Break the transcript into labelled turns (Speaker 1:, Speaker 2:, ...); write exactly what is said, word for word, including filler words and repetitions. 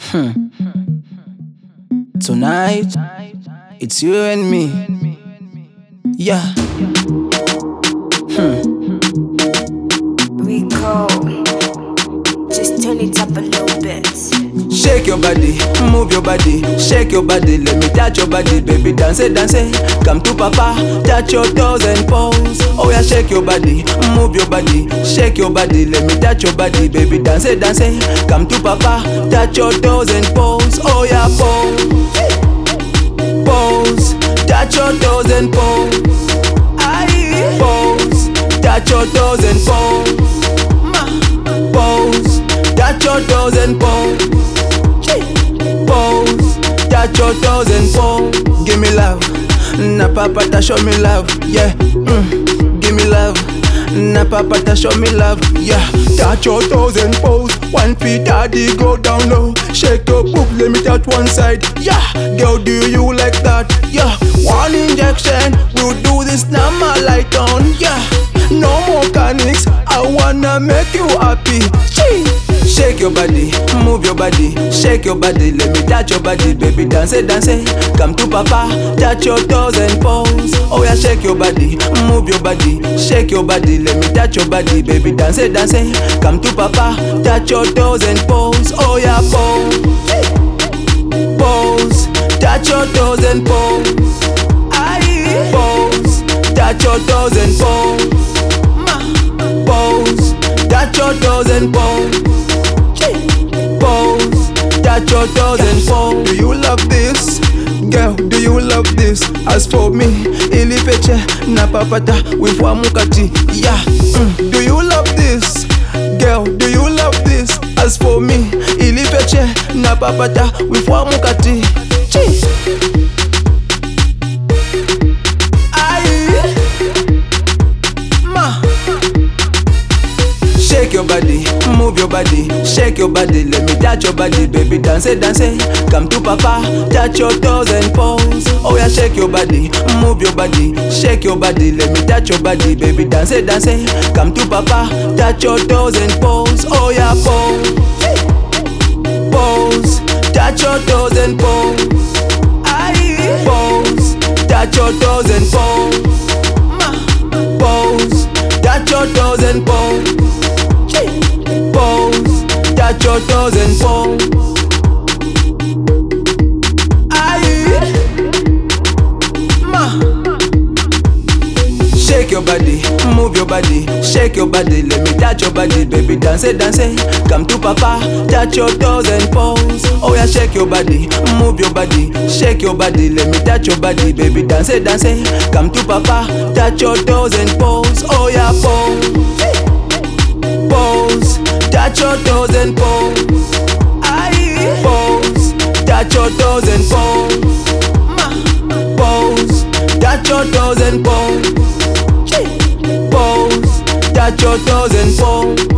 Speaker 1: Hmm. Tonight, it's you and me. Yeah. Hmm.
Speaker 2: Rico, just turn it up a little bit.
Speaker 1: Shake your body, move your body, shake your body, let me touch your body, baby, dance it, dance it. Come to papa, touch your toes and pose. Oh yeah, shake your body, move your body, shake your body, let me touch your body, baby, dance it, dance it. Come to papa, touch your toes and pose. Oh yeah, pose, pose, touch your toes and pose. Aye, pose, touch your toes and pose. Ma, pose, touch your toes and pose. Pose, touch your toes and pose. Give me love, na papa ta show me love, yeah. Mm. Give me love, na papa ta show me love, yeah. Touch your toes and pose. One feet daddy go down low. Shake your boob, let me touch one side, yeah. Girl, do you like that? Yeah. One injection, we'll do this now, my light on, yeah. No more mechanics, I wanna make you happy. Gee. Shake your body, move your body, shake your body, let me touch your body, baby, dance it, dance it. Come to papa, touch your toes and pose. Oh yeah, shake your body, move your body, shake your body, let me touch your body, baby, dance it, dance it. Come to papa, touch your toes and pose. Oh yeah, pose, pose, touch your toes and pose. Aye, pose, touch your toes and pose. Ma, pose, touch your toes and pose. Pose, touch your toes and pose. Do you love this? Girl, do you love this? As for me, ilifeche na papata wifwa mukati, yeah. Mm. Do you love this? Girl, do you love this? As for me, ilifeche na papata wifwa mukati. Gee. Shake your body, move your body, shake your body, let me touch your body, baby, dance it, dance it. Come to papa, touch your toes and pose. Oh yeah, shake your body, move your body, shake your body, let me touch your body, baby, dance it, dance it. Come to papa, touch your toes and pose. Oh yeah, pose, pose, touch your toes and pose. Aye, pose, touch your toes and pose. Ma, pose, touch your toes and pose. Pose, touch your toes and pose. Aye, ma. Shake your body, move your body, shake your body, let me touch your body, baby, dance it, dance it. Come to papa, touch your toes and pose. Oh yeah, shake your body, move your body, shake your body, let me touch your body, baby, dance it, dance it. Come to papa, touch your toes and pose. Oh yeah, pose, pose, touch your toes and pose. Aye, pose, touch your toes and pose. Ma, pose, touch your toes and pose. Pose, touch your toes and pose.